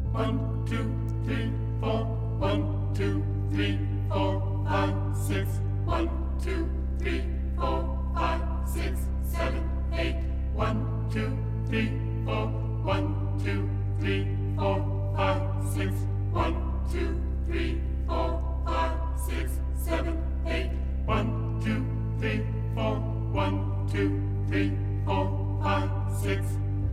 1, 2, 3, 4. 1, 2, 3, 4, 5, 6. 1, 2, 3, 4, 5, 6, 7, 8. 1, 2, 3, 4. 1, 2, 3, 4, 5, 6. 1, 2, 3, 4, 5, 6, 7, 8. 1, 2, 3, 4. 1, 2, 3, 4, 5, 6.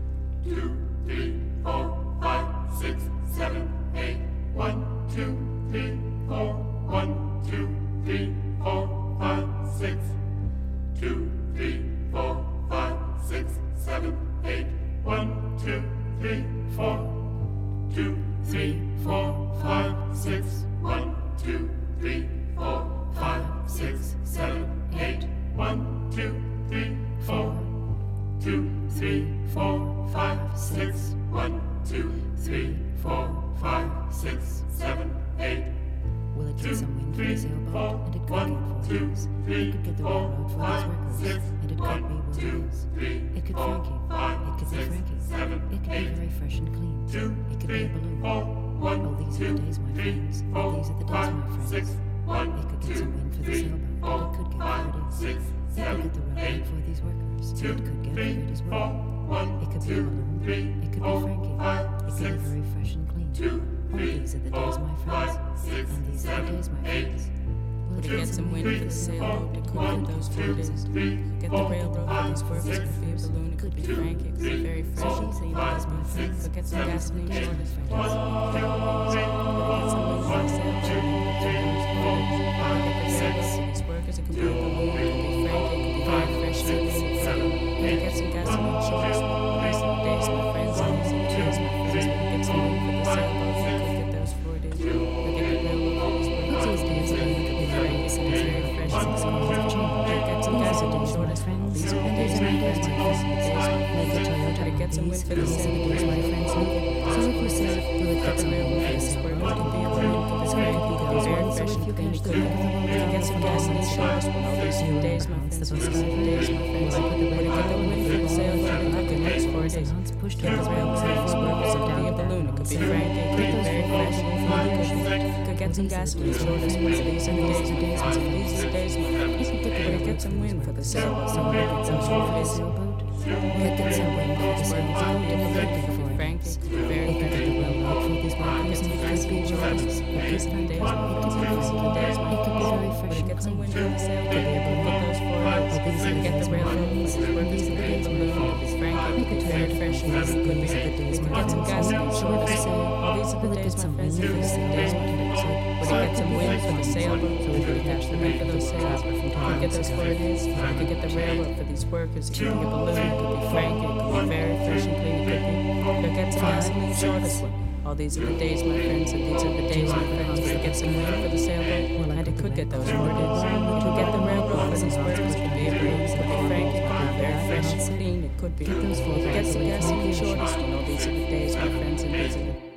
2, 3, 4, 5, 6, 7, 8. 1, 2, 3, 4. 1, 2, 3, 4, 5, 6. 2, 3, 4, 5, 6, 7, 8. 1, 2, 3, 4. 2, 3, 4, 5, 6. 1, 2, 3, 4, 5, 6, 7, 8. 1, 2, 3, 4. 2, 3, 4, 5, 6. 1, 2, 3, 4, 5, 6, 7, 8. Will it 2, get some wind for the 3, sailboat? 4. And it could 1, get 2, 4 3, It could get the 4, railroad for 5, these 6. workers. And it could 1, be what 2, it is. 3, It could 4, Frankie. 5, It could be 6, Frankie. 7, It could be 8. very fresh and clean. 2, It could be 3, a balloon. 4. 1, Oh, these are the 2, days, my 3, friends. 4, Oh, these are the days, 5, my friends. 6. 1, It could get 2, some wind for the 3, sailboat. 4, And it could get 5, what it is. 6, It could 7, get the 8. railroad for these workers. 2, And it could get 3, it as 4. well. 1, It could be a 2, balloon. 3, It could be 4, Frankie. 5, It could 6. be very fresh and clean. 2, Oh, 3, these are the 4, days, my 5, friends. 6, And these are the 7, days, my 8. friends. Will Would it it get some wind for the sailboat? It could get those 4 days. Get the railroad for these workers. It could be a balloon. It could be Frankie. It could be very fresh and clean. It could be Frankie. Could get some gasoline shortage for gas. Could get some wind for the sailboat. It could get those 4 days. Get the sailboat for these workers. It could be a balloon. It could be Frankie. It could be very fresh and clean. Could get some gasoline shortage. These are the days, my friends. And these are the days, my friends. Could get some wind for the sailboat. It could get those 4 days. Could get the railroad for these workers. It could be a balloon. It could be Frankie. It could be very fresh and clean. Could get some gasoline shortage. These are the days, my friends. And these are the days, my friends. Could get some wind for the sailboat. my friends. So if you say, will it get some wind for the sailboat? It could be a balloon. It could be Frankie. It could be very fresh and clean. It could get some gasoline shortage. These are the days, my friends. These are the days, my friends. Would it get the wind for the sailboat? It could get those 4 days. Pushed Get the railroad for these workers. It could be a balloon. It could be Frankie. It could be very fresh and clean. Could get some gasoline shortage. These are the days, my friends. These are the days, my friends. Would it get some wind for the sailboat? So would it get some 4 days? Get some wind for the sailboat. It could be Frankie. It could be very It could fresh get the railroad for these workers. And it could be shortage. Frankie. These are the days, my friends. These are the days, my It could be friends. very Would fresh it and get some clean. wind for the sailboat? It could get those 4 days. Could get the railroad for these workers. It could be a balloon. It could be Frankie. It could be very fresh and clean. It could be the days, my friends. Get some gasoline shortage. All these are the days, my friends. These are the days, my friends. Would it get some wind for the sailboat? So we could catch the wind for those sails. Could get those 4 days. Could get the railroad for these workers. It could be a balloon. It could be Frankie. It could be very fresh and clean. It could get some gasoline shortage. All these are the days, my friends, and these are the days, my friends. Would it get some wind for the sailboat? And it could get those 4 days. It could get the railroad for these workers. It could be a balloon. It could be Frankie. It could be very fresh and clean. It could be. It could get some gasoline shortage. All these are the days, my friends, and these are the